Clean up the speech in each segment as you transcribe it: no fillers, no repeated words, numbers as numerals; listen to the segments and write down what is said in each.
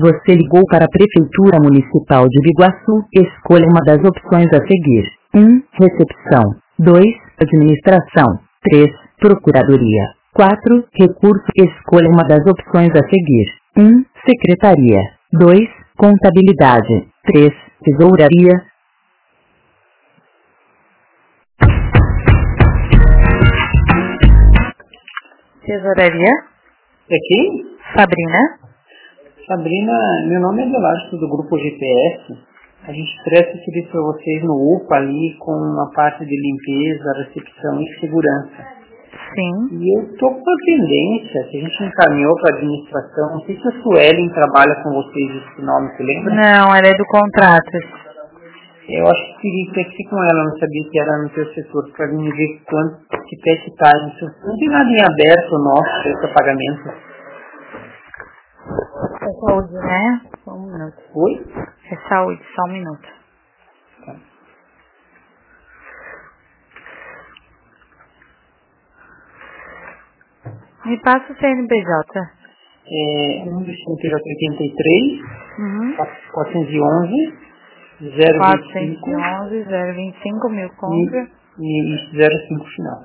Você ligou para a Prefeitura Municipal de Biguaçu. Escolha uma das opções a seguir. 1. Recepção. 2. Administração. 3. Procuradoria. 4. Recurso. Escolha uma das opções a seguir. 1. Secretaria. 2. Contabilidade. 3. Tesouraria. Tesouraria. É quem? Sabrina. Sabrina, meu nome é Delardo, do Grupo GPS. A gente presta serviço para vocês no UPA ali com uma parte de limpeza, recepção e segurança. Sim. E eu estou com uma pendência, que a gente encaminhou para a administração. Não sei se a Suelen trabalha com vocês esse nome, você lembra? Não, ela é do contratos. Eu acho que teria que ter que ser com ela, não sabia que era no teu setor, para me ver quanto que pé que tá isso. Não tem nada em aberto nosso, esse pagamento. É saúde, né? Só um minuto. Oi? É saúde, só um minuto. Tá. Me passa o CNPJ. É, um dos 83, 411, 025 411, 025 mil compra. e 05 final.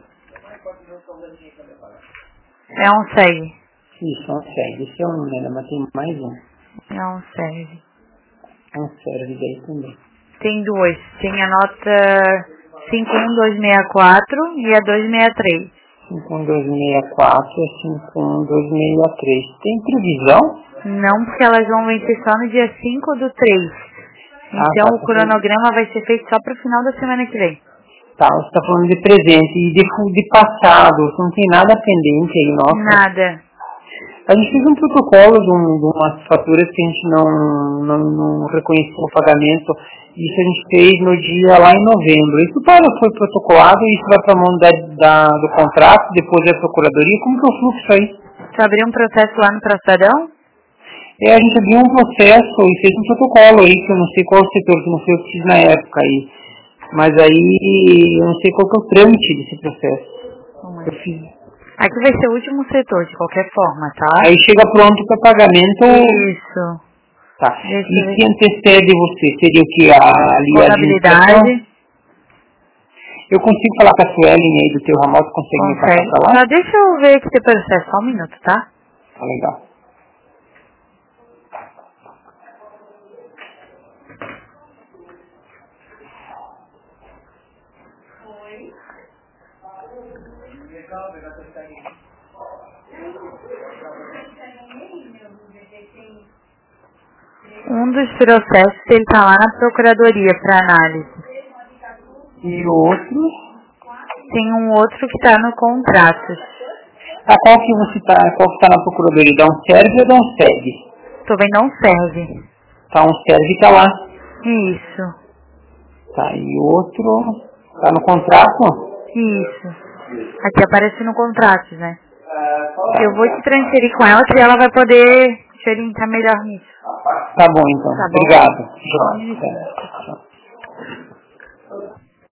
É um SEG. Isso, é um serve. Esse é um número, mas tem mais um. É um SEG. É um serve daí também. Tem dois. Tem a nota 51264 e a 263. 51264 e 51263. Tem previsão? Não, porque elas vão vencer só no dia 5 do 3. Então o cronograma vai ser feito só para o final da semana que vem. Tá, você está falando de presente e de passado. Não tem nada pendente aí, nossa. Nada. A gente fez um protocolo de umas faturas que a gente não reconheceu o pagamento. Isso a gente fez no dia lá em novembro. Isso foi protocolado e isso vai para a mão do contrato, depois da procuradoria. Como que é o fluxo aí? Você abriu um processo lá no Procedão? A gente abriu um processo e fez um protocolo aí, que eu não sei qual o setor, que não foi eu que fiz na época aí. Mas aí eu não sei qual que é o trâmite desse processo. Eu fiz. Aqui vai ser o último setor, de qualquer forma, tá? Aí chega pronto para pagamento. Isso. Tá. E que antecede você? Seria o que? Ali a contabilidade. Eu consigo falar com a Suelen aí do teu ramal, tu consegue me passar pra lá? Só deixa eu ver aqui teu processo, só um minuto, tá? Tá legal. Um dos processos, ele tá lá na procuradoria para análise. E o outro? Tem um outro que tá no contratos. Qual que tá na procuradoria? Dá um serve ou dá um segue? Tô vendo não serve. Tá, um serve tá lá. Isso. Tá, e o outro tá no contrato? Isso. Aqui aparece no contratos, né? Eu vou te transferir com ela que ela vai poder te orientar melhor nisso. Tá bom, então. Tá bom. Obrigado.